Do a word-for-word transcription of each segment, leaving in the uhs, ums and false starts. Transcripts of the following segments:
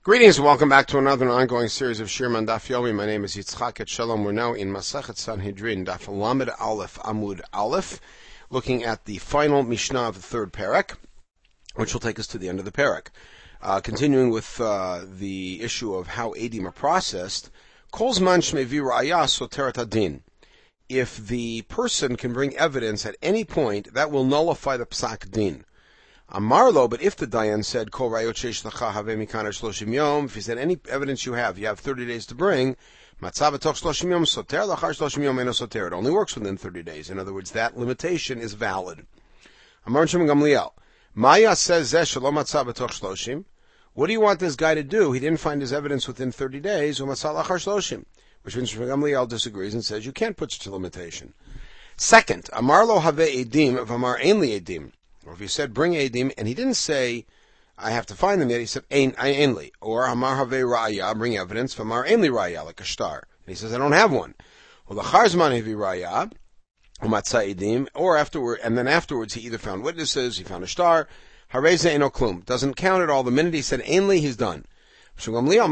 Greetings and welcome back to another ongoing series of Shir Man Daf Yomi. My name is Yitzchak Etshalom. We're now in Masachet Sanhedrin, Daf Lamed Aleph Amud Aleph, looking at the final Mishnah of the third parak, which will take us to the end of the parak. Uh, continuing with uh, the issue of how Eidim are processed, Kol Zman Shmevi Ra'aya Soteret Adin. If the person can bring evidence at any point, that will nullify the Psak Din. Amarlo, but if the Dayan said, Kol rayot sheish lecha have mikana shloshim yom, if he said any evidence you have, you have thirty days to bring, matzah b'toch shloshim yom soter, lachar shloshim yom eno soter. It only works within thirty days. In other words, that limitation is valid. Amar Shem Gamliel, Maya says zeh shelo matzah b'toch shloshim. What do you want this guy to do? He didn't find his evidence within thirty days, umatzah lachar shloshim. Which means Shem Gamliel disagrees and says you can't put such a limitation. Second, Amarlo have edim, of Amar ainli edim. Or if he said, bring Eidim, and he didn't say, I have to find them yet, he said, Ein, Ainli. Or, Amar Have Raya, bring evidence, Amar Ainli Raya, like a star. And he says, I don't have one. Well, the Charzman Hevi Raya, Umatza Eidim, or afterward, and then afterwards he either found witnesses, he found a star, Hareze Eno Klum. Doesn't count at all. The minute he said Ainli, he's done. Gamliel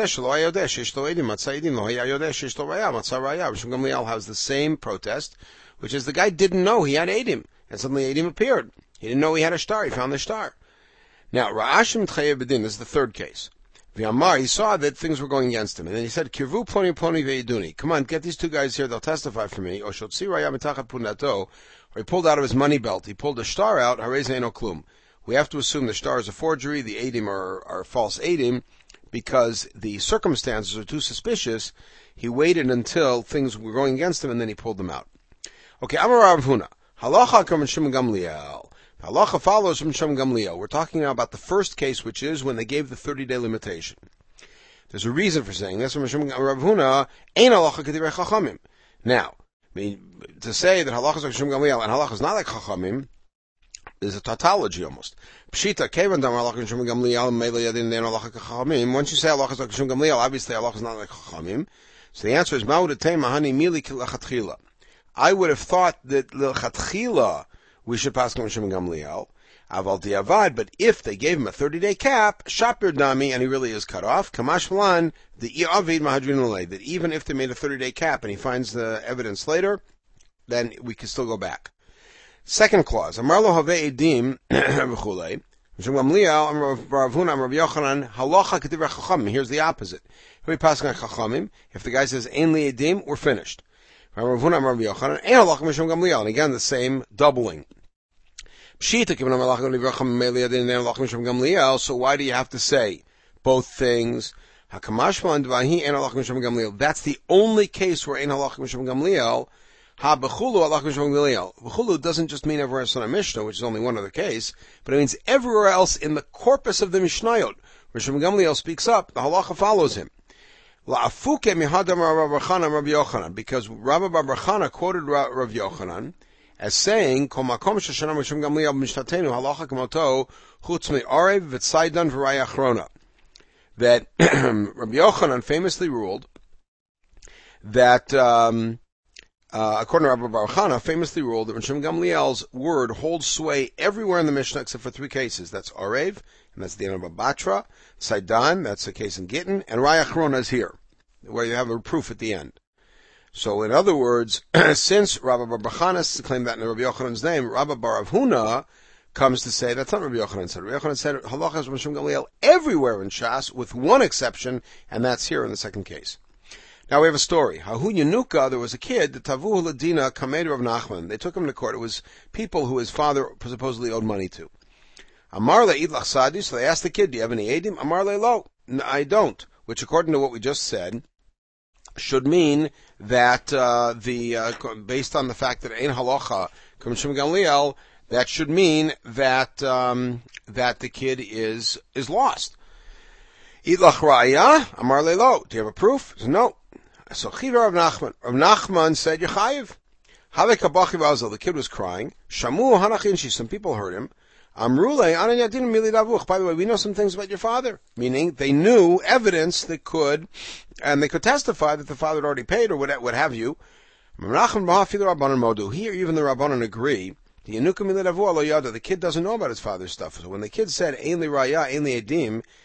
has the same protest, which is the guy didn't know he had Eidim, and suddenly Eidim appeared. He didn't know he had a star. He found the star. Now, Ra'ashim Tchayev B'din, this is the third case. V'amar, he saw that things were going against him. And then he said, Kirvu ploni ploni ve'iduni. Come on, get these two guys here. They'll testify for me. Or shotzi raya mitachat pundato. Or he pulled out of his money belt. He pulled a star out. Harei ze'eno klum. We have to assume the star is a forgery. The Eidim are, are false Eidim because the circumstances are too suspicious. He waited until things were going against him and then he pulled them out. Okay, Amar Rav Huna. Halacha kam Shem Gamliel. Halacha follows from Shem Gamliel. We're talking now about the first case, which is when they gave the thirty-day limitation. There's a reason for saying this. From Shem Rav Huna, Ein halacha k'divrei chachamim. Now, I mean, to say that halacha is like Shem Gamliel and halacha is not like chachamim is a tautology almost. Pshita kevan dam halacha Shem Gamliel meila yadin dein halacha k'chachamim. Once you say halacha is like Shem Gamliel, obviously halacha is not like chachamim. So the answer is ma'ud etei mahani mili k'lachatchila. I would have thought that l'chatchila we should pass on Shem Gamliel, aval diavad, but if they gave him a thirty-day cap, shapir dami, and he really is cut off, kamash malan, the i'avid mahadrin alei, that even if they made a thirty-day cap and he finds the evidence later, then we can still go back. Second clause, amarlo have edim, v'chulei, Shem Gamliel, Rav Huna, Rav Yochanan, halacha k'divrei chachamim, here's the opposite. If we pass on chachamim, if the guy says, ein li edim, we're finished. And again, the same doubling. So why do you have to say both things? That's the only case where Ein halach mishum Gamliel. Ha b'chulu halach mishum Gamliel. B'chulu doesn't just mean everywhere else in a Mishnah, which is only one other case, but it means everywhere else in the corpus of the Mishnayot. Where Shem Gamliel speaks up, the halacha follows him. Because Rabbi Bar Bar Chana quoted Rav Yochanan as saying, that Rabbi Yochanan famously ruled that, um, uh, according to Rabbi Bar Chana, famously ruled that Shem Gamliel's word holds sway everywhere in the Mishnah except for three cases. That's Arev, and that's the end of Batra, Saidan, that's the case in Gittin, and Raya Achrona is here, where you have a proof at the end. So in other words, since Rabbi Bar Chana claimed that in Rabbi Yochanan's name, Rabbi Bar Huna comes to say that's not Rabbi Yochanan said. Rabbi Yochanan said halacha is Shem Gamliel everywhere in Shas, with one exception, and that's here in the second case. Now we have a story. Hahu Yanuka, there was a kid, the Tavuh Ladina Kamed of Nachman. They took him to court. It was people who his father supposedly owed money to. Amar le idlach sadi, so they asked the kid, do you have any edim? Amar le lo, no, I don't. Which, according to what we just said, should mean that uh, the uh, based on the fact that ein halacha from Shem Gamliel, that should mean that um, that the kid is is lost. Idlach raya, amar le lo. Do you have a proof? Said, no. So chiva Rav Nachman. Rav Nachman said yechayiv. Havek habachi v'azel. The kid was crying. Shamu hanachinshi. Some people heard him. Amrule anan yadin mili davuch. By the way, we know some things about your father. Meaning, they knew evidence that could, and they could testify that the father had already paid or what, what have you. Here, even the Rabbanan agree. The Yanuka mili davuch lo yada. The kid doesn't know about his father's stuff. So when the kid said ein li raya, ein li edim,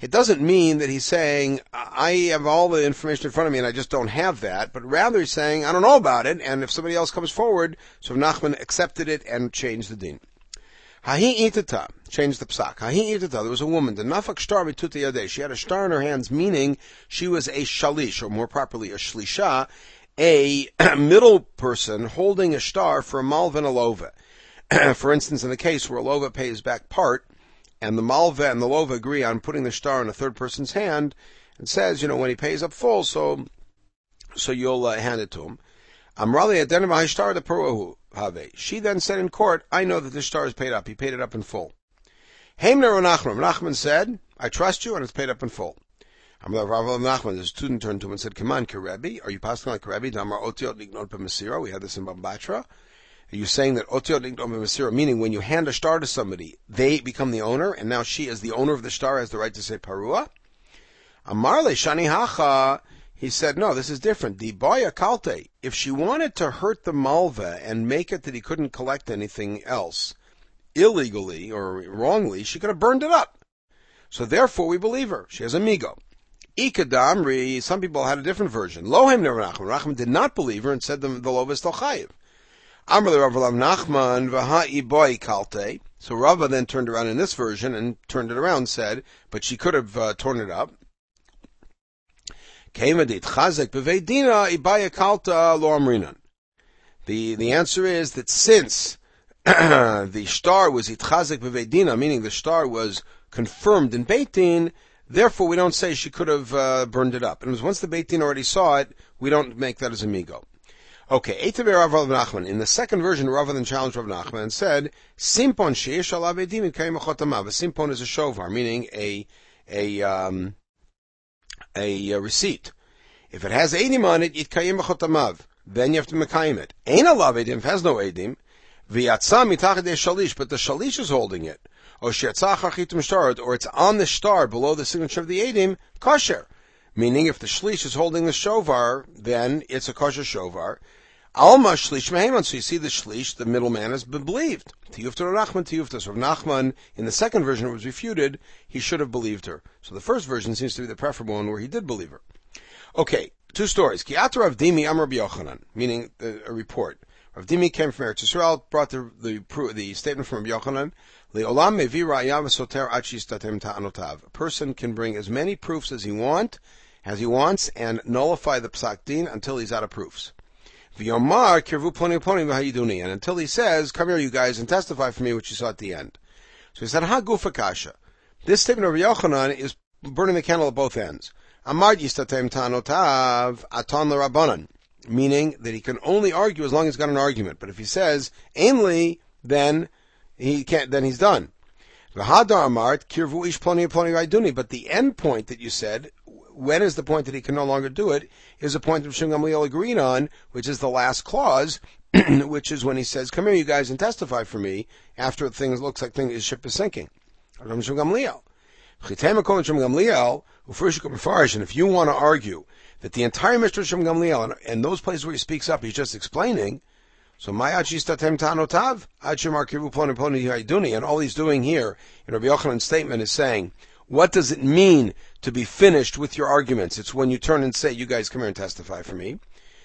it doesn't mean that he's saying, I have all the information in front of me and I just don't have that, but rather he's saying, I don't know about it, and if somebody else comes forward, so Nachman accepted it and changed the din. Hahi itata, changed the psak. Hahi itata, there was a woman, the nafak shtar b'tuta yadeh, she had a shtar in her hands, meaning she was a shalish, or more properly a shlisha, a middle person holding a shtar for a malva and a lova. For instance, in the case where a lova pays back part, and the malva and the lova agree on putting the shtar in a third person's hand, and says, you know, when he pays up full, so so you'll uh, hand it to him. Amrali adenimah shtar the peruhu have. She then said in court, I know that the shtar is paid up. He paid it up in full. Heimner Nachman. Nachman said, I trust you, and it's paid up in full. Amrali Rav Nachman, the student turned to him and said, come on, Kerebi, are you passing like Kerebi? Damar otiot lignot b'masira. We had this in Bambatra. Are you saying that otiot lignot b'masira, meaning when you hand a shtar to somebody, they become the owner, and now she, as the owner of the shtar, has the right to say parua? Amarle shani hacha. He said, no, this is different. The boya kalte. If she wanted to hurt the malva and make it that he couldn't collect anything else illegally or wrongly, she could have burned it up. So therefore, we believe her. She has a migo. Ikadamri. Some people had a different version. Lohem Nachman. Nachman did not believe her and said the, the lova is still chayiv. Amrle Rav Nachman v'ha'i boy kalte. So Rava then turned around in this version and turned it around and said, but she could have uh, torn it up. The the answer is that since the shtar was itchazek b'veidina, meaning the shtar was confirmed in Beit Din, therefore we don't say she could have uh, burned it up. And it was once the Beit Din already saw it, we don't make that as a migo. Okay, Rav Nachman. In the second version, Rav then challenged Rav Nachman and said, Simpon sheish alav edim itkayim achotamav. A simpon is a shovar, meaning a a um, a, a receipt. If it has edim on it, itkayim achotamav. Then you have to mekayim it. Ein alav edim, if it has no edim, v'yatsa mitachad shalish, but the shalish is holding it. Or sheyatzah chachitum shtar, or it's on the shtar below the signature of the edim, kosher. Meaning, if the shlish is holding the shovar, then it's a kosher shovar. Alma shlish meheman. So you see the shlish, the middleman, has been believed. Tiyufta Rav Nachman, tiyufta. So Rav Nachman, in the second version, it was refuted. He should have believed her. So the first version seems to be the preferable one, where he did believe her. Okay, two stories. Ki'at Rav Dimi Amar B'Yochanan, meaning the, a report. Rav Dimi came from Eretz Yisrael, brought the the, the statement from Rav Yochanan. Le'olam mevi ra'ya v'soter ad shistatem ta'anotav. A person can bring as many proofs as he want, as he wants, and nullify the psak din until he's out of proofs. V'yomar kirvu ploni ploni v'hayiduni, and until he says, "Come here, you guys, and testify for me what you saw at the end." So he said, "Ha gufa kasha." This statement of Rav Yochanan is burning the candle at both ends. Amar yistatem ta'anotav atan l'Rabbanan, meaning that he can only argue as long as he's got an argument. But if he says ainly, then he can't. Then he's done. V'hadar amart kirvu ish ploni ploni v'hayiduni. But the end point that you said, when is the point that he can no longer do it, is a point that Rishon Gamliel agreed on, which is the last clause, which is when he says, "Come here, you guys, and testify for me," after things looks like things, his ship is sinking. Rishon Gamliel. And if you want to argue that the entire Mishnah Rishon Gamliel, and, and those places where he speaks up, he's just explaining, so and all he's doing here in Rabbi Yochanan's statement is saying, what does it mean to be finished with your arguments? It's when you turn and say, "You guys come here and testify for me."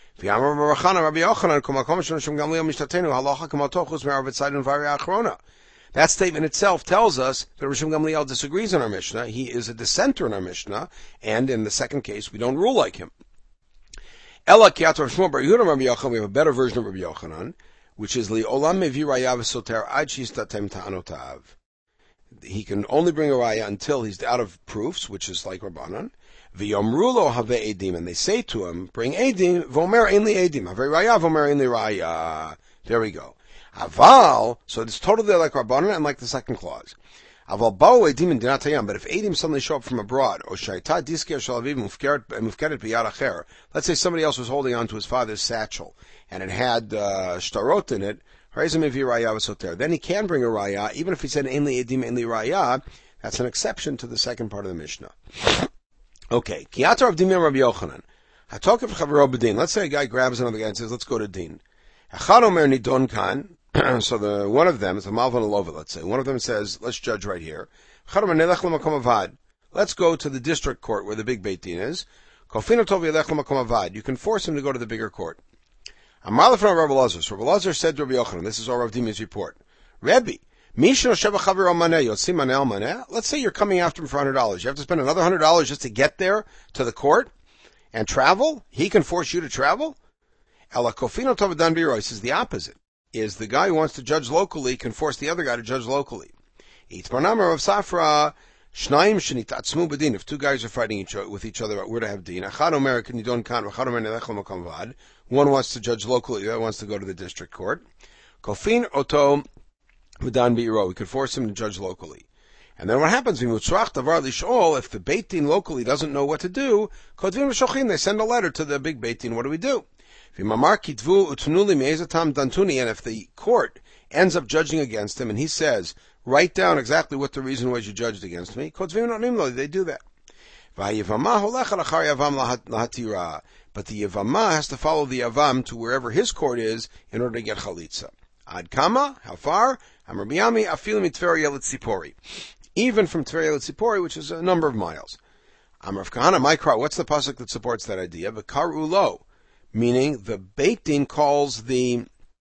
That statement itself tells us that Rishon Gamliel disagrees in our Mishnah. He is a dissenter in our Mishnah, and in the second case, we don't rule like him. Ela kiat Rav Shmuel bar Yehuda Rabbi Yochanan, we have a better version of Rabbi Yochanan, which is li olam mevi raya v'soter ad shistatem ta'anotav. He can only bring a raya until he's out of proofs, which is like Rabbanan. V'yomru lo have edim, and they say to him, "Bring edim, v'omer ein li edim, have raya, v'omer ein li raya." There we go. Aval, so it's totally like Rabbanan and like the second clause. Aval ba'u edim and dinatayam, but if edim suddenly show up from abroad, or shaita disker shalaviv mufkeret b'yad acher, let's say somebody else was holding on to his father's satchel, and it had uh, shtarot in it, then he can bring a raya, even if he said ainli edim ainli raya. That's an exception to the second part of the Mishnah. Okay, kiyatar of dimim Rabbi Yochanan. Hatok of chavaro b'din. Let's say a guy grabs another guy and says, "Let's go to din." Echad omer nidon kan. So the one of them is a malvan alova. Let's say one of them says, "Let's judge right here." Echad omer nelech l'makom avad. let's go to the district court where the big Beit Din is. You can force him to go to the bigger court. Amar Lefron Rabbi Lazar. So Rabbi Lazar said to Rabbi Yochanan, this is all Rav Dimi's report. Rebbe, let's say you're coming after him for one hundred dollars. You have to spend another one hundred dollars just to get there to the court and travel? He can force you to travel? Ela Kofino Tovadan Biro says the opposite. Is the guy who wants to judge locally can force the other guy to judge locally. Itmarnamar of Safra, Shnaim Shnitatzmu Bedin. If two guys are fighting each other, with each other about where to have din, one wants to judge locally, the other wants to go to the district court. Kofin Oto V'dan Biro. We could force him to judge locally. And then what happens? If the Beit Din locally doesn't know what to do, they send a letter to the big Beit Din. What do we do? And if the court ends up judging against him, and he says, write down exactly what the reason was you judged against me, they do that. But the Yavama has to follow the Yavam to wherever his court is in order to get Chalitza. Ad Kama, how far? Even from Tveria Litzipori, which is a number of miles. Amrav Kahana, Mikra, what's the pasuk that supports that idea? V'karu lo, meaning the Beit Din calls the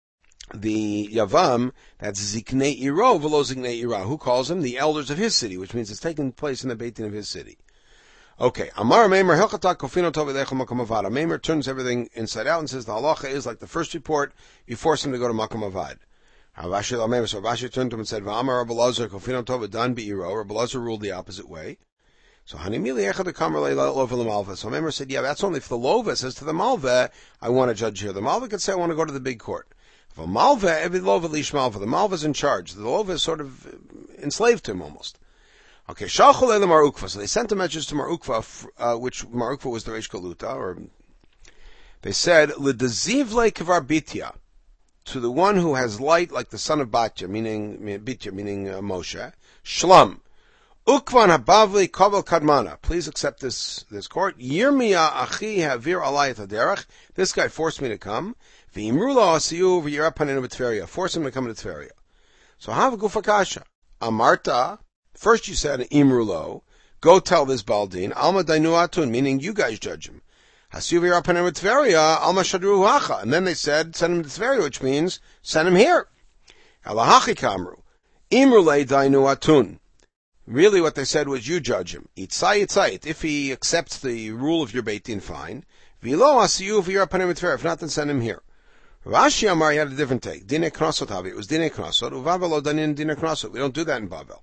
the Yavam, that's Ziknei Iro, v'lo Ziknei Ira. Who calls him? The elders of his city, which means it's taking place in the Beit Din of his city. Okay, Amar Meimer Helchata Kofino Tovedecha Makom Avad. Meimer turns everything inside out and says the halacha is like the first report, you force him to go to Makom Avad. Ravashi Lamemer, so Ravashi turned to him and said, V'amar Rabbi Lazar Kofino Tovedan Be'iro. Rabbi Lazar ruled the opposite way. So Hanimili Echad Kamer Lova L'Malva. So Meimer said, yeah, that's only if the Lova says to the Malva, I want to judge here. The Malva could say, I want to go to the big court. If a Malva, every Lova Lish Malva, the Malva's in charge. The Lova is sort of enslaved to him almost. Okay, Shachol Mar Ukva. So they sent a message to Mar Ukva, uh, which Mar Ukva was the Reish Galuta, or they said, L'dezivle Kvar Bitya, to the one who has light like the son of Batya, meaning Bitya, meaning uh, Moshe, Shlam. Ukvan Habavli Kabel Kadmana. Please accept this this court. Yirmiya Achi Havir Alayat Haderach. This guy forced me to come. V'imrula Asiyu V'yirapanin B'Tveria. Force him to come to Tveria. So Hav Gufakasha. Amarta. First you said, Imrulo, go tell this Baldin, Alma Dainu Atun, meaning you guys judge him. Hasuvir Apanim Tveria, Alma Shadru Hacha. And then they said, send him to Tveria, which means, send him here. Alahachi Kamru, Imrule Dainu Atun. Really what they said was, you judge him. Itzai Itzait. If he accepts the rule of your Beit Din, fine. Vilo Hasuvir Apanim Tveria. If not, then send him here. Rashi Amar had a different take. Dine Knosot Havi. It was Dine Knosot. Uvavelo Danin Dine Knosot. We don't do that in Bavel.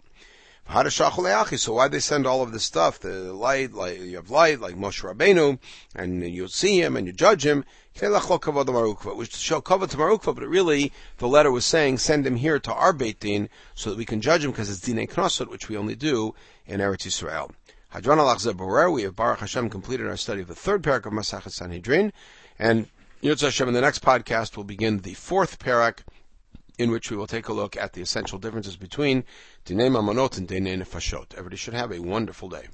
So why they send all of this stuff? The light, like you have light, like Moshe Rabbeinu, and you see him and you judge him. Which show kavod to Marukva, but really the letter was saying send him here to our Beit Din so that we can judge him because it's Dinei Knosot, which we only do in Eretz Yisrael. Hadron Alach Zeburer, we have Baruch Hashem completed our study of the third parak of Masachet Sanhedrin, and Yirtzeh Hashem in the next podcast will begin the fourth parak, in which we will take a look at the essential differences between Dinei Mamonot and Dinei Nefashot. Everybody should have a wonderful day.